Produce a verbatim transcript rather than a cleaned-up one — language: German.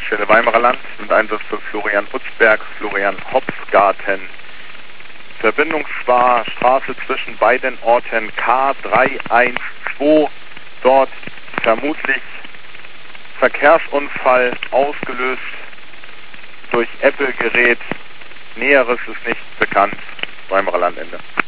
Dienststelle Weimarer Land mit Einsatz für Florian Utzberg, Florian Hopfgarten. Verbindungsschwar Straße zwischen beiden Orten K drei eins zwei. Dort vermutlich Verkehrsunfall ausgelöst durch Apple-Gerät. Näheres ist nicht bekannt. Weimarer Land Ende.